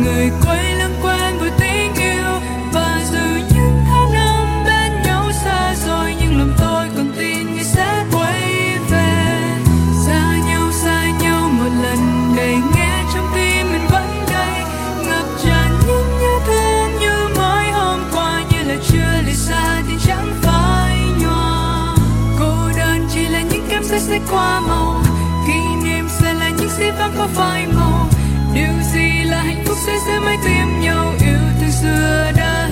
người quay lưng quên với tình yêu. Và dù những tháng năm bên nhau xa rồi, nhưng lòng tôi còn tin ngày sẽ quay về. Xa nhau một lần để nghe trong tim mình vẫn đây, ngập tràn những nhớ thương như mới hôm qua, như là chưa lìa xa thì chẳng phải nhòa. Cô đơn chỉ là những cảm giác sẽ qua màu, kỷ niệm sẽ là những dĩ vãng có phai màu. Điều gì là hạnh phúc sẽ giữ mãi tim nhau, yêu thương xưa đã